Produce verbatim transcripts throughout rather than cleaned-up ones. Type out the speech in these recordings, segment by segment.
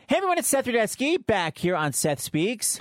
Hey everyone, it's Seth Rudetsky back here on Seth Speaks.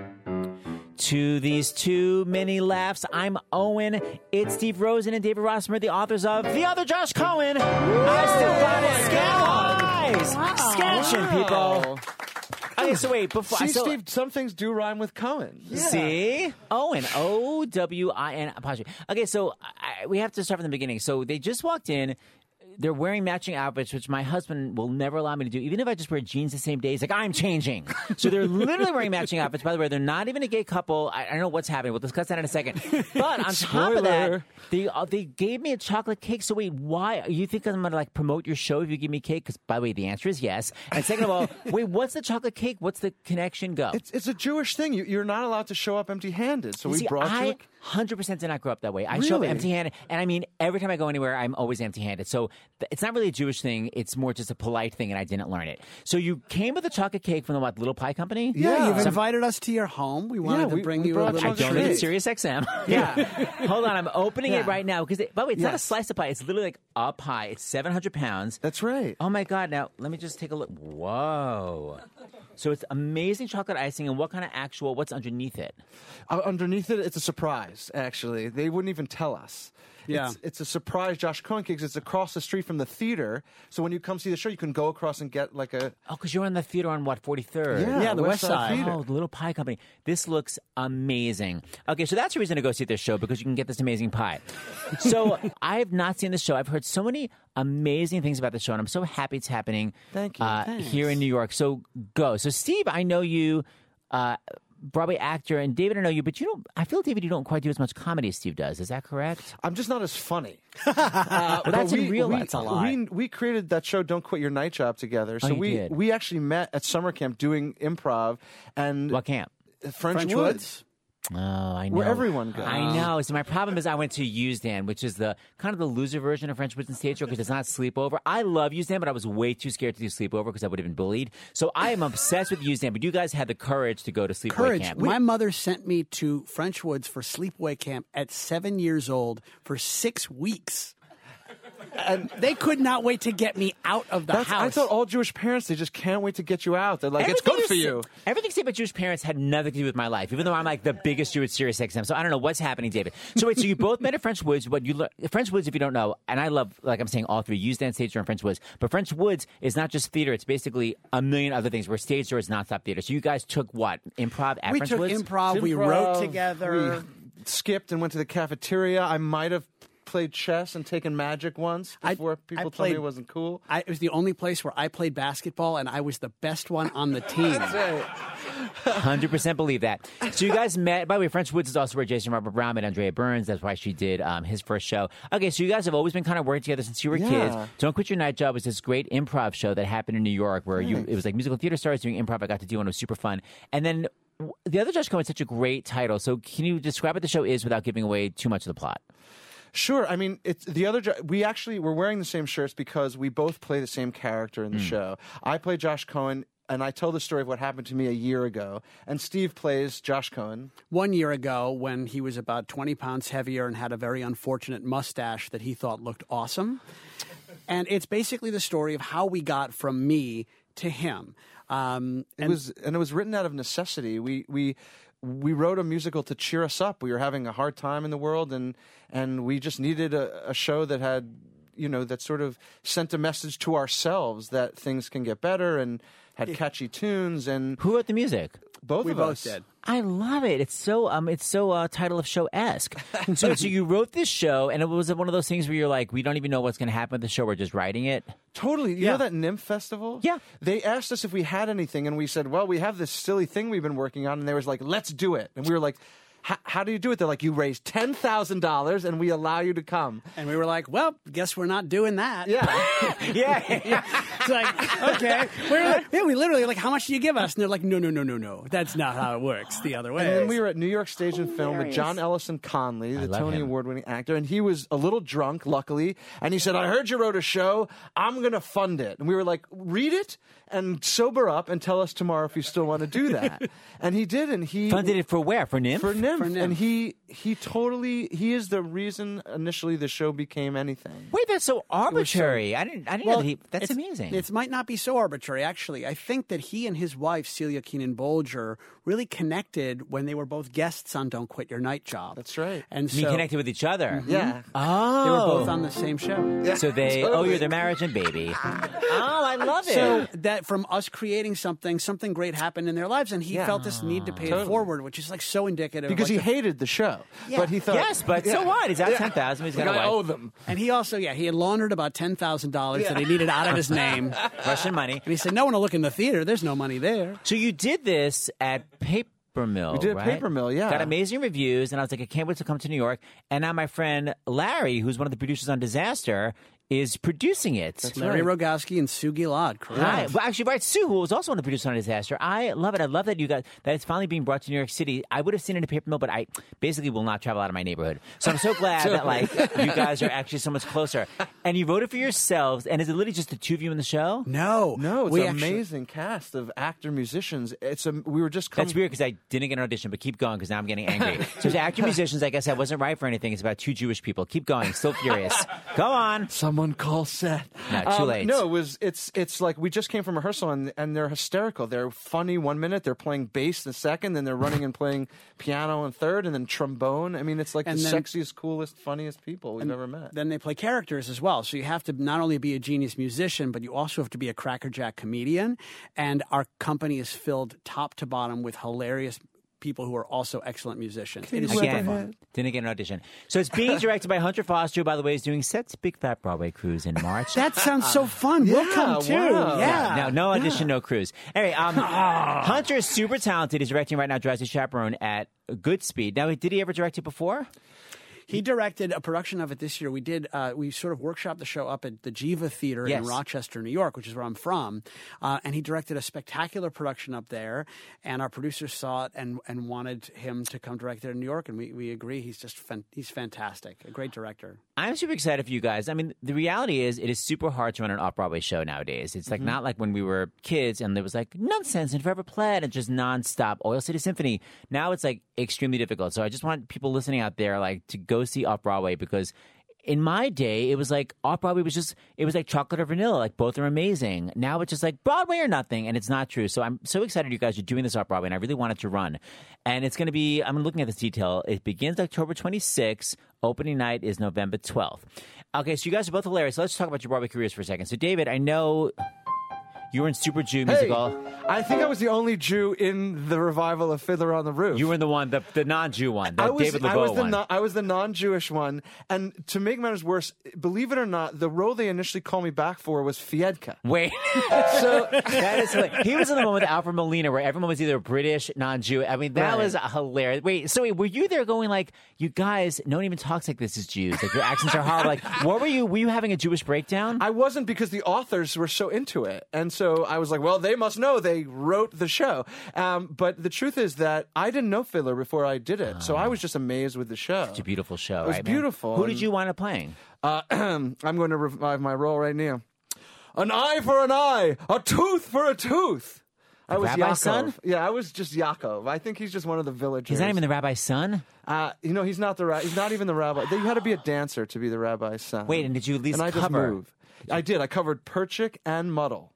To these two mini laughs, I'm Owen. It's Steve Rosen and David Rossmer, the authors of The Other Josh Cohen. I still got it. Scandalize. Wow. Scansion, Wow. people. Okay, so wait, before See, I so, Steve, some things do rhyme with Cohen. Yeah. See? Owen. O W I N apostrophe. Okay, so I, we have to start from the beginning. So they just walked in. They're wearing matching outfits, which my husband will never allow me to do. Even if I just wear jeans the same day, he's like, I'm changing. So they're literally wearing matching outfits. By the way, they're not even a gay couple. I, I don't know what's happening. We'll discuss that in a second. But on top of that, they uh, they gave me a chocolate cake. So wait, why? You think I'm going to like promote your show if you give me cake? Because by the way, the answer is yes. And second of all, wait, what's the chocolate cake? What's the connection? Go. It's, it's a Jewish thing. You, you're not allowed to show up empty-handed. So You we see, brought I you. one hundred percent did not grow up that way. I show up Really? empty-handed, and I mean, every time I go anywhere, I'm always empty-handed. So th- it's not really a Jewish thing. It's more just a polite thing, and I didn't learn it. So you came with a chocolate cake from the what, Little Pie Company? Yeah, Yeah. you've So- invited us to your home. We wanted Yeah, to we- bring we you a brought little I chocolate donated treat. to Sirius X M. Yeah. Hold on, I'm opening it Yeah. right now because, by the way, it's not a Yes. slice of pie. It's literally like a pie. It's seven hundred pounds. That's right. Oh my God! Now let me just take a look. Whoa! So it's amazing chocolate icing, and what kind of actual? What's underneath it? Uh, underneath it, it's a surprise, actually. They wouldn't even tell us. Yeah. It's, it's a surprise Josh Cohen cake. It's across the street from the theater. So when you come see the show, you can go across and get like a... Oh, because you're in the theater on what, forty-third? Yeah, Yeah, the West West Side Side. Theater. Oh, the Little Pie Company. This looks amazing. Okay, so that's the reason to go see this show, because you can get this amazing pie. So I have not seen the show. I've heard so many amazing things about the show, and I'm so happy it's happening Thank you. Uh, Thanks. here in New York. So go. So Steve, I know you, uh, Broadway actor, and David, I know you, but you don't. I feel, David, you don't quite do as much comedy as Steve does. Is that correct? I'm just not as funny. Well, that's But in real we, life. That's a lie. We, we created that show, Don't Quit Your Night Job, together. So you we did? we actually met at summer camp doing improv and What camp? French, French Woods. Woods. Oh, I know. Where everyone goes. I know. So my problem is I went to Usedan, which is the kind of the loser version of French Woods and Stage Show because it's not sleepover. I love Usedan, but I was way too scared to do sleepover because I would have been bullied. So I am obsessed with Usedan, but you guys had the courage to go to sleepaway Courage. camp. My mother sent me to French Woods for sleepaway camp at seven years old for six weeks. And they could not wait to get me out of the That's, house. I thought all Jewish parents, they just can't wait to get you out. They're like, it's good for you. Everything said about Jewish parents had nothing to do with my life, even though I'm like the biggest Jew at Sirius X M. So I don't know what's happening, David. So wait, so you both met at French Woods. What you learn, French Woods, if you don't know, and I love, like I'm saying, all three, Usedan, Stage Door, and French Woods. But French Woods is not just theater; it's basically a million other things. Where Stage Door is nonstop theater. So you guys took what improv at we French took Woods? improv, we Improv, wrote together. We skipped and went to the cafeteria. I might have played chess and taken magic once I- before I people told played- me it wasn't cool. I, it was the only place where I played basketball, and I was the best one on the team. one hundred percent believe that. So you guys met. By the way, French Woods is also where Jason Robert Brown met Andrea Burns. That's why she did um, his first show. Okay, so you guys have always been kind of working together since you were Yeah. kids. Don't Quit Your Night Job was this great improv show that happened in New York where you it was like musical theater stars doing improv. I got to do, and it was super fun. And then w- The Other Josh Cohen is such a great title. So can you describe what the show is without giving away too much of the plot? Sure. I mean, it's the other. Jo- We actually were wearing the same shirts because we both play the same character in the show. I play Josh Cohen, and I tell the story of what happened to me a year ago. And Steve plays Josh Cohen. One year ago, when he was about twenty pounds heavier and had a very unfortunate mustache that he thought looked awesome. And it's basically the story of how we got from me to him. Um, It and was, and it was written out of necessity. We we we wrote a musical to cheer us up. We were having a hard time in the world, and and we just needed a, a show that had, you know, that sort of sent a message to ourselves that things can get better and had catchy tunes. And Who wrote the music? both we of both us did. I love it. It's so um, it's so uh, title of show esque. So, so you wrote this show, and it was one of those things where you're like, we don't even know what's going to happen with the show. We're just writing it. Totally. You Yeah. know that Nymph Festival? Yeah. They asked us if we had anything, and we said, well, we have this silly thing we've been working on. And they was like, let's do it. And we were like, how do you do it? They're like, you raise ten thousand dollars, and we allow you to come. and we were like, well, guess we're not doing that. Yeah. Yeah. yeah. It's like, okay. We're like, yeah, we literally like, how much do you give us? And they're like, no, no, no, no, no. That's not how it works. The other way. And then we were at New York Stage and Film with John Ellison Conley, the love Tony him. Award-winning actor, and he was a little drunk, luckily, and he said, I heard you wrote a show. I'm going to fund it. And we were like, read it? and sober up and tell us tomorrow if you still want to do that. And he did, and he Funded it for where? For Nymph? for Nymph, For Nymph. and he he totally he is the reason initially the show became anything. Wait, that's so arbitrary. I didn't. I didn't know that he. That's it's- amazing. It might not be so arbitrary, actually. I think that he and his wife, Celia Keenan Bolger, really connected when they were both guests on Don't Quit Your Night Job. That's right. And I mean, so connected with each other. Yeah. Oh, they were both on the same show. Yeah, So they owe totally. you their marriage and baby. Oh, I love it. So that from us creating something, something great happened in their lives, and he Yeah. felt this need to pay Totally. it forward, which is like so indicative. because of he like the- hated the show, Yeah. but he thought yes, but so Yeah. what? He's out Yeah. ten thousand. He's got Like, a I wife. owe them. and he also, yeah, he had laundered about ten thousand dollars that he needed out of his name, and Russian money. he said, "No one will look in the theater. There's no money there." So you did this at Paper Mill. We did right? Paper Mill, yeah. Got amazing reviews, and I was like, I can't wait to come to New York. And now my friend Larry, who's one of the producers on Disaster, is producing it. Larry right. Rogowski and Sue Gilad, correct? Hi. Well, actually, right, Sue, who was also one of the producers on Disaster. I love it. I love that you guys that it's finally being brought to New York City. I would have seen it in Paper Mill, but I basically will not travel out of my neighborhood. So I'm so glad that like you guys are actually so much closer. And you wrote it for yourselves. And is it literally just the two of you in the show? No, No, it's we an actually- amazing cast of actor musicians. It's a we were just coming. That's weird because I didn't get an audition, but keep going because now I'm getting angry. So as actor musicians, I guess I wasn't right for anything. It's about two Jewish people. Keep going. Still furious. Go on. Someone call Seth. No, too Um, late. No, it was. It's it's like we just came from rehearsal and and they're hysterical. They're funny one minute, they're playing bass the second, then they're running and playing piano in third, and then trombone. I mean, it's like And the then- sexiest, coolest, funniest people we've ever met. Then they play characters as well. So you have to not only be a genius musician, but you also have to be a crackerjack comedian. And our company is filled top to bottom with hilarious people who are also excellent musicians. It is super Again, fun. didn't get an audition. So it's being directed by Hunter Foster, who, by the way, is doing Seth's Big Fat Broadway Cruise in March. That sounds so fun. we'll yeah, come too. wow. Yeah. Now, no audition, no cruise. Anyway, um, Hunter is super talented. He's directing right now Drowsy Chaperone at Goodspeed. Now, did he ever direct it before? He directed a production of it this year. We did. Uh, we sort of workshopped the show up at the Jiva Theater Yes. in Rochester, New York, which is where I'm from. Uh, and he directed a spectacular production up there. And our producers saw it and and wanted him to come direct it in New York. And we, we agree. He's just fan- he's fantastic. A great director. I'm super excited for you guys. I mean, the reality is it is super hard to run an off-Broadway show nowadays. It's like not like when we were kids and there was like Nonsense and Forever Plaid and just nonstop Oil City Symphony. Now it's like extremely difficult. So I just want people listening out there like to go see off-Broadway because in my day, it was like off-Broadway was just, it was like chocolate or vanilla. Like both are amazing. Now it's just like Broadway or nothing, and it's not true. So I'm so excited you guys are doing this off-Broadway, and I really want it to run. And it's going to be, I'm looking at this detail. It begins October twenty-sixth. Opening night is November twelfth. Okay, so you guys are both hilarious. So let's talk about your Broadway careers for a second. So David, I know you were in Super Jew musical. Hey, I think I was the only Jew in the revival of Fiddler on the Roof. You were in the one, the, the non-Jew one, the I was, David I LeBeau was the one. non, I was the non-Jewish one, and to make matters worse, believe it or not, the role they initially called me back for was Fiedka. Wait, So that is hilarious. He was in the one with Alfred Molina where everyone was either British, non-Jew. I mean, that Right. was hilarious. Wait, so wait, were you there going like, you guys, no one even talks like this as Jews. Like your accents are horrible. Like, what were you? Were you having a Jewish breakdown? I wasn't because the authors were so into it, and so I was like, well, they must know they wrote the show. Um, but the truth is that I didn't know Fiddler before I did it, so I was just amazed with the show. It's a beautiful show. It was right, man? beautiful, Who and- did you wind up playing? Uh, I'm going to revive my role right now. An eye for an eye, a tooth for a tooth. I was rabbi's Yaakov. son? Yeah, I was just Yaakov. I think he's just one of the villagers. He's not even the rabbi's son? Uh, you know, he's not the ra- he's not even the rabbi. You had to be a dancer to be the rabbi's son. Wait, and did you at least and I cover? Just moved. I did. I covered Perchik and Muddle.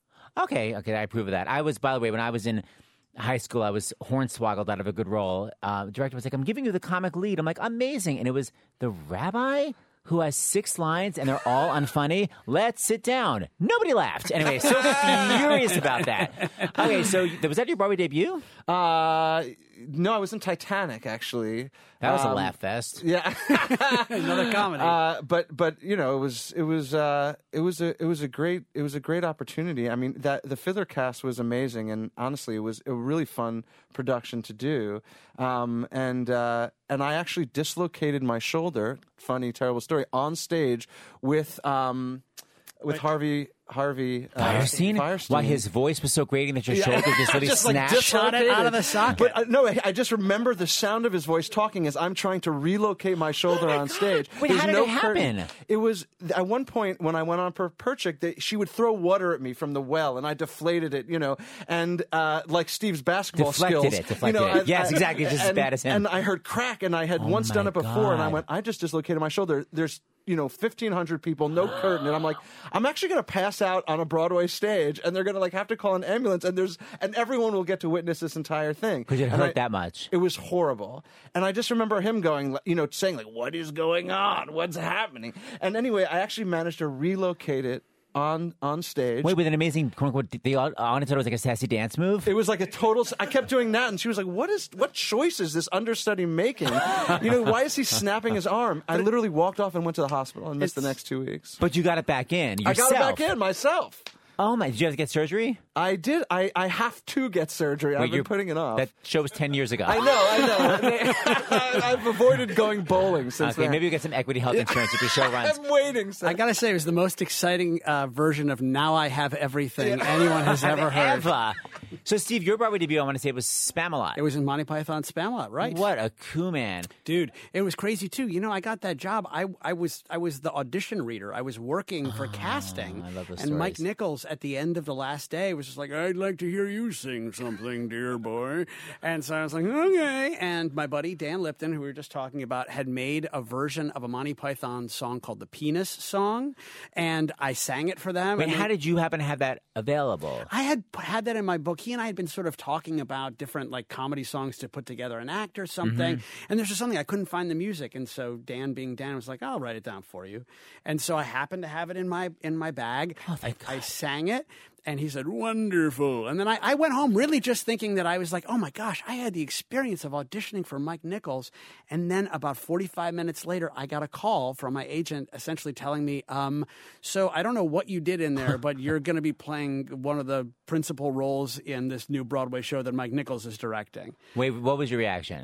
Okay, okay, I approve of that. I was, by the way, when I was in high school, I was hornswoggled out of a good role. Uh, the director was like, I'm giving you the comic lead. I'm like, amazing. And it was the rabbi who has six lines and they're all unfunny. Let's sit down. Nobody laughed. Anyway, so furious about that. Okay, so was that your Broadway debut? Uh, no, I was in Titanic, actually. That was a Um, laugh fest. Yeah. Another comedy. Uh, but but you know it was it was uh, it was a it was a great it was a great opportunity. I mean that the Fiddler cast was amazing, and honestly, it was a really fun production to do. Um, and uh, and I actually dislocated my shoulder. Funny, terrible story on stage with. Um, with Harvey Harvey uh, Firestein? Firestein. Why his voice was so grating that your shoulder just really Just, like, snapped? Shot it out of the socket. But uh, no, I just remember the sound of his voice talking as I'm trying to relocate my shoulder on stage. Wait, There's how did no it happen? curtain. It was at one point when I went on per Perchik, they, she would throw water at me from the well, and I deflated it, you know, and uh, like Steve's basketball Deflected skills. it, deflected you know, it. Yes, exactly, just as and, bad as him. And I heard crack, and I had Oh once my done it before, and I God. went, I just dislocated my shoulder. There's you know, fifteen hundred people, no curtain. And I'm like, I'm actually going to pass out on a Broadway stage, and they're going to like have to call an ambulance, and there's and everyone will get to witness this entire thing. Because it And hurt I- that much. It was horrible. And I just remember him going, you know, saying like, what is going on? What's happening? And anyway, I actually managed to relocate it on on stage. Wait, with an amazing, quote unquote, the audience thought it was like a sassy dance move? It was like a total. I kept doing that, and she was like, "What is? What choice is this understudy making? You know, why is he snapping his arm?" I literally walked off and went to the hospital and missed the next two weeks. But you got it back in yourself. I got it back in myself. Oh my! Did you have to get surgery? I did. I, I have to get surgery. I've Wait, been you're- putting it off. That show was ten years ago. I know. I know. I've avoided going bowling since Okay, then. maybe you get some equity health insurance if your show runs. I'm waiting. So. I gotta say, it was the most exciting uh, version of "Now I Have Everything" anyone has ever heard. Ever. So, Steve, your Broadway debut, I want to say, was Spamalot. It was in Monty Python Spamalot, right? What a coup, man. Dude, it was crazy too. You know, I got that job. I I was I was the audition reader. I was working for casting. I love those and Mike stories. Nichols at the end of the last day was just like, "I'd like to hear you sing something, dear boy." And so I was like, "Okay." And my buddy Dan Lipton, who we were just talking about, had made a version of a Monty Python song called the Penis Song, and I sang it for them. Wait, and how they- did you happen to have that available? I had had that in my book. He and I had been sort of talking about different like comedy songs to put together an act or something. Mm-hmm. And there's just something I couldn't find the music, and so Dan, being Dan, was like, "I'll write it down for you." And so I happened to have it in my in my bag. Oh, thank I, I God. sang it. And he said, "Wonderful." And then I, I went home really just thinking that I was like, oh my gosh, I had the experience of auditioning for Mike Nichols. And then about forty-five minutes later, I got a call from my agent essentially telling me, um, so I don't know what you did in there, but you're going to be playing one of the principal roles in this new Broadway show that Mike Nichols is directing. Wait, what was your reaction?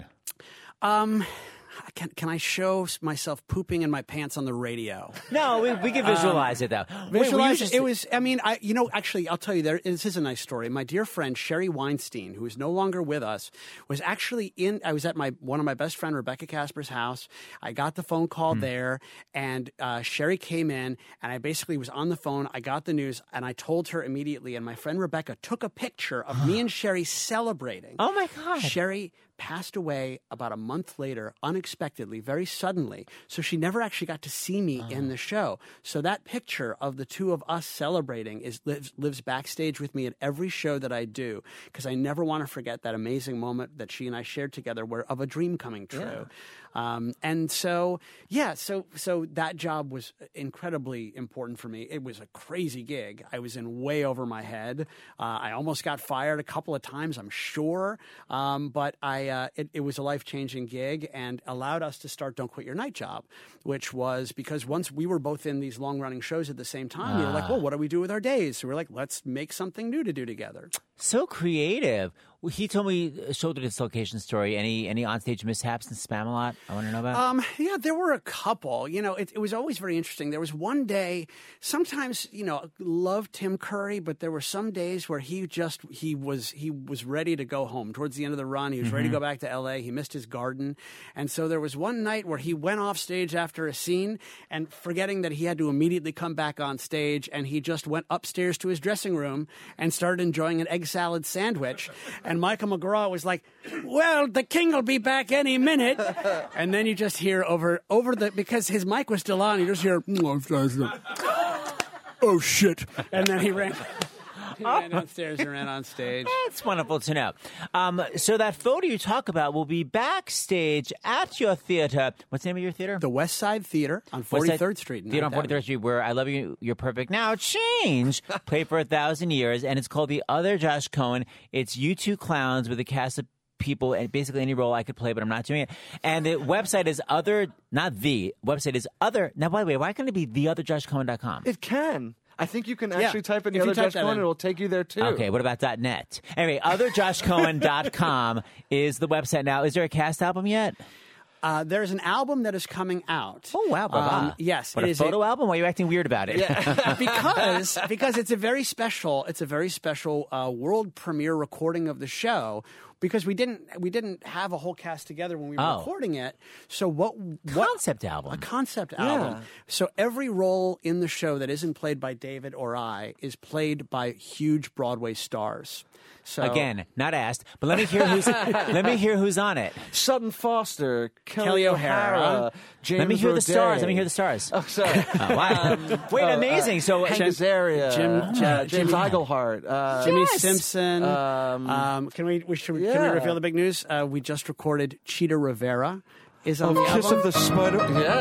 Um, can, can I show myself pooping in my pants on the radio? No, we, we can visualize it, though. Wait, were you Visualize just- it was. I mean, I you know actually I'll tell you there. This is a nice story. My dear friend Sherry Weinstein, who is no longer with us, was actually in. I was at my one of my best friend Rebecca Casper's house. I got the phone call Hmm. there, and uh, Sherry came in, and I basically was on the phone. I got the news, and I told her immediately. And my friend Rebecca took a picture of me and Sherry celebrating. Oh, my God. Sherry passed away about a month later, unexpectedly, very suddenly. So she never actually got to see me in the show. So that picture of the two of us celebrating is lives, lives backstage with me at every show that I do, because I never want to forget that amazing moment that she and I shared together, where of a dream coming true. Um, and so, yeah, so so that job was incredibly important for me. It was a crazy gig. I was in way over my head. Uh, I almost got fired a couple of times, I'm sure. Um, but I uh, it, it was a life-changing gig and allowed us to start Don't Quit Your Night Job, which was because once we were both in these long-running shows at the same time, we were like, well, what do we do with our days? So we're like, let's make something new to do together. So creative. Well, he told me a shoulder dislocation story. Any any onstage mishaps in Spamalot I want to know about? Um, yeah, there were a couple. You know, it, it was always very interesting. There was one day, sometimes, you know, loved Tim Curry, but there were some days where he just, he was, he was ready to go home. Towards the end of the run, he was ready to go back to L A. He missed his garden. And so there was one night where he went off stage after a scene and forgetting that he had to immediately come back on stage, and he just went upstairs to his dressing room and started enjoying an egg salad sandwich. And Michael McGraw was like, well, the king will be back any minute. And then you just hear over over the, because his mic was still on, you just hear, oh shit. And then he ran, he ran downstairs and ran on stage. That's wonderful to know. Um, so that photo you talk about will be backstage at your theater. What's the name of your theater? The West Side Theater on What's that? forty-third Street. in Theater on Ninth Avenue. forty-third Street, where I Love You, You're Perfect Now change played for a thousand years, and it's called The Other Josh Cohen. It's you two clowns with a cast of people, and basically any role I could play, but I'm not doing it. And the website is other, not the website is other. Now, by the way, why can't it be the other josh cohen dot com? It can. I think you can Yeah. actually type in the If you other type Josh that Cohen, in. and it'll take you there too. Okay, what about .net? Anyway, other josh cohen dot com is the website now. Is there a cast album yet? Uh, there's an album that is coming out. Oh, wow. Baba. Um, yes. What, it a is photo album? Why are you acting weird about it? because because it's a very special it's a very special uh, world premiere recording of the show because we didn't we didn't have a whole cast together when we were Oh. recording it. So what, what Concept album. a concept album. Yeah. So every role in the show that isn't played by David or I is played by huge Broadway stars. So Again, not asked, but let me hear who's let me hear who's on it. Sutton Foster, Kelly, Kelly O'Hara. O'Hara, James Let me hear the Roday. stars. Let me hear the stars. Oh, sorry. Oh, wow. Wait, amazing. So Hank Jim- Azaria, Jim- uh, Jim- James Jimmy- Iglehart. Uh, Jimmy Yes. Simpson. Um, Um, can we, we should, can we yeah. reveal the big news? Uh, we just recorded Cheetah Rivera is on oh, the Kiss album. of the Spider.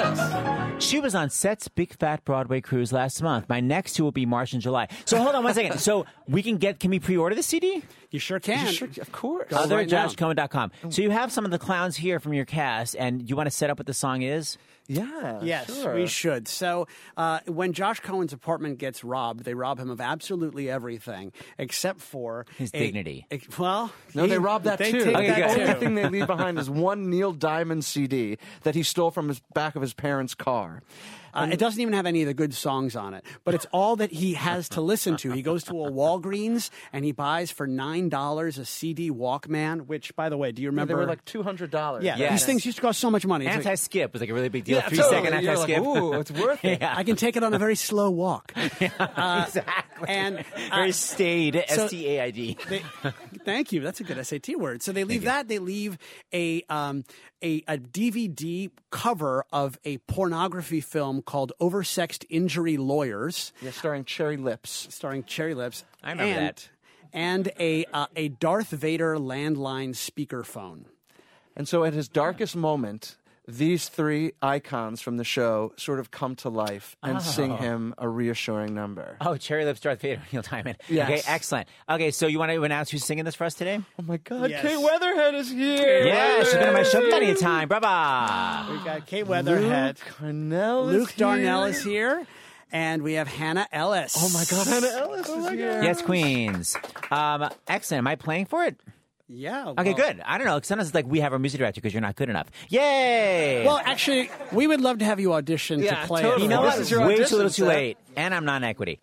Yes. she was on Set's Big Fat Broadway cruise last month. My next two will be March and July. So hold on one second. So we can get can we pre-order the C D? You sure can. Sure, of course. Go Other right now. Josh Cohen dot com. So you have some of the clowns here from your cast, and you want to set up what the song is? Yeah. Yes, sure. we should. So uh, when Josh Cohen's apartment gets robbed, they rob him of absolutely everything except for His a- dignity. a- well, No, he- they robbed that they too. take Okay, the that good. only too. thing they leave behind is one Neil Diamond C D that he stole from his back of his parents' car. Uh, it doesn't even have any of the good songs on it, but it's all that he has to listen to. He goes to a Walgreens and he buys for nine dollars a C D Walkman. Which, by the way, do you Yeah, remember? they were like two hundred dollars. yeah, Yes. these things used to cost so much money. It's like, Anti-skip was like a really big deal. Yeah, Three totally. second You're like, anti-skip. ooh, it's worth it. Yeah. I can take it on a very slow walk. Uh, Exactly. and Very uh, staid. so- S T A I D. They, thank you. That's a good S A T word. So they leave that. They leave a, um, a a D V D cover of a pornography film called Oversexed Injury Lawyers, Yeah, starring Cherry Lips. starring Cherry Lips. I remember and, that. And a uh, a Darth Vader landline speakerphone. And so at his darkest moment, these three icons from the show sort of come to life and sing him a reassuring number. Oh, Cherry Lips, Darth Vader, Neil Diamond. Yes. Okay, excellent. Okay, so you want to announce who's singing this for us today? Oh my God, Yes. Kate Weatherhead is here! Yeah, she's been on my show Weatherhead plenty is of time. Brava. We got Kate here. Weatherhead. Luke Darnell is Luke Darnell here. is here. And we have Hannah Ellis. Oh my God, Hannah Ellis is here. Yes, Queens. Um, excellent. Am I playing for it? Yeah. Okay, well- good. I don't know. 'Cause sometimes it's like we have our music director because you're not good enough. Yay! Well, actually, we would love to have you audition Yeah, to play totally. it. you know for This what? us. is your Way too audition little too set. late. And I'm non-equity.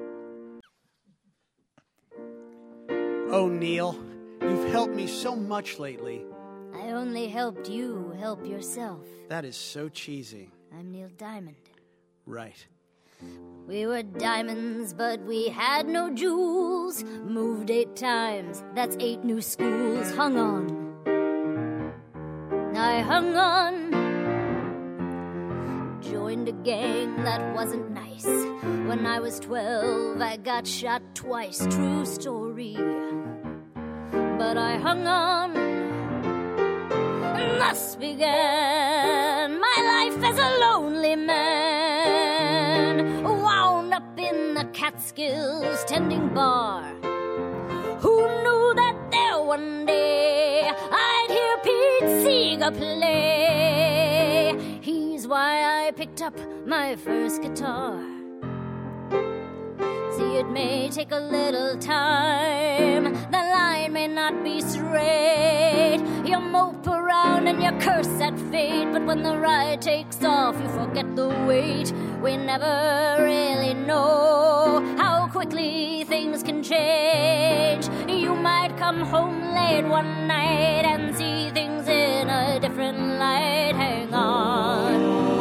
Oh, Neil, you've helped me so much lately. I only helped you help yourself. That is so cheesy. I'm Neil Diamond. Right. We were diamonds, but we had no jewels. Moved eight times, that's eight new schools. Hung on. I hung on. Joined a gang that wasn't nice. When I was twelve, I got shot twice. True story. But I hung on. And thus began my life as a lonely man, wound up in the Catskills tending bar. Who knew that there one day I'd hear Pete Seeger play? He's why I picked up my first guitar. See, it may take a little time, the line may not be straight. You mope around and you curse at fate, but when the ride takes off, you forget the wait. We never really know how quickly things can change. You might come home late one night and see things in a different light. Hang on.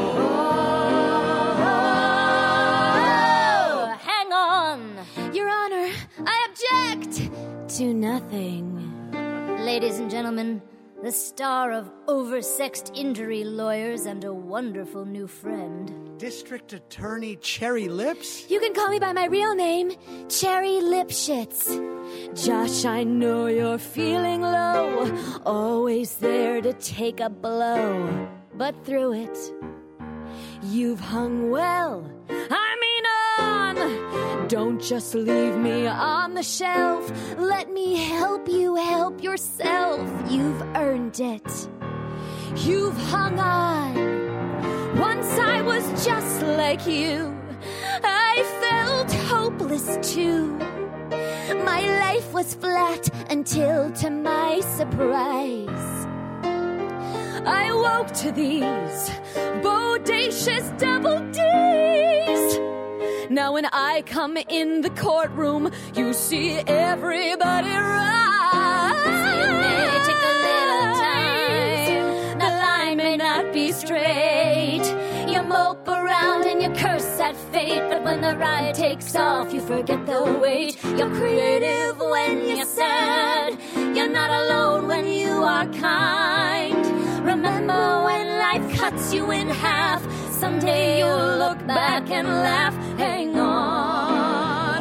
Oh, hang on. Your Honor, I object to nothing. Ladies and gentlemen, the star of Oversexed Injury Lawyers and a wonderful new friend. District Attorney Cherry Lips? You can call me by my real name, Cherry Lipschitz. Josh, I know you're feeling low, always there to take a blow. But through it, you've hung well. I mean on! Don't just leave me on the shelf. Let me help you help yourself. You've earned it. You've hung on. Once I was just like you. I felt hopeless too. My life was flat until, to my surprise, I woke to these bodacious double D's. Now when I come in the courtroom, you see everybody rise. It may take a little time. The line may not be straight. You mope around and you curse at fate, but when the ride takes off, you forget the weight. You're creative when you're sad. You're not alone when you are kind. Remember when life cuts you in half. Someday you'll look back and laugh. Hang on.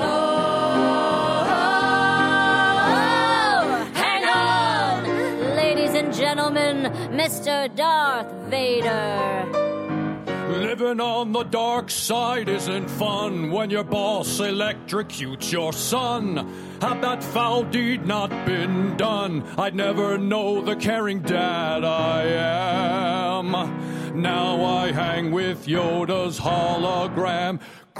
Oh, hang on. Ladies and gentlemen, Mister Darth Vader. Living on the dark side isn't fun when your boss electrocutes your son. Had that foul deed not been done, I'd never know the caring dad I am. Now I hang with Yoda's hologram.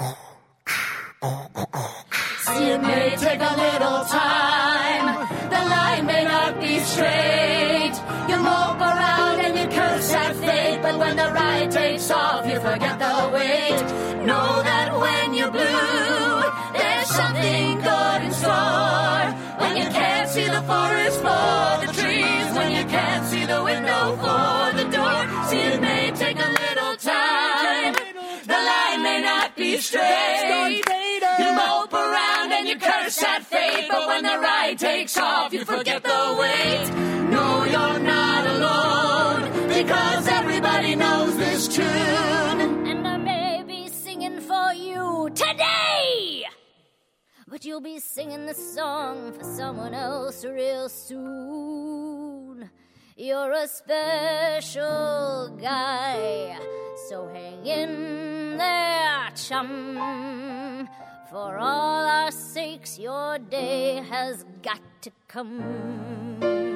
See, it may take a little time. The line may not be straight. You mope around and you curse at fate, but when the ride takes off, you forget the weight. Know that when you're blue, there's something good in store. When you can't see the forest for the trees, when you can't see the window for the door. See, it may take a little time. The line may not be straight. You mope around and you curse at fate, but when the ride takes off, you forget the weight. No, you're not alone, because everybody knows this tune. And I may be singing for you today, but you'll be singing the song for someone else real soon. You're a special guy, so hang in there, chum. For all our sakes, your day has got to come.